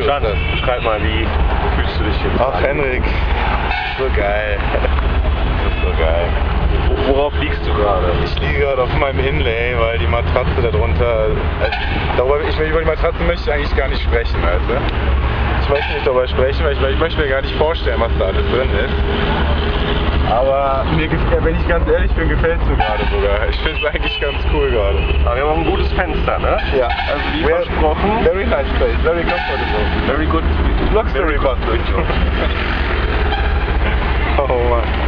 Dann das. beschreib mal, wie fühlst du dich jetzt? Ach, Henrik, so geil. Das ist so geil. Worauf liegst du gerade? Ich liege gerade auf meinem Inlay, weil die Matratze darunter. Über die Matratze möchte ich eigentlich gar nicht sprechen, weißt du? Ich möchte nicht darüber sprechen, weil ich möchte mir gar nicht vorstellen, was da alles drin ist. Aber mir gefällt, wenn ich ganz ehrlich bin, gefällt es mir gerade sogar. Ich finde es eigentlich ganz cool gerade. Aber wir haben auch ein gutes Fenster, ne? Ja. Also wie versprochen. Very nice place, very comfortable. Very good. Luxury Bus. Oh Mann.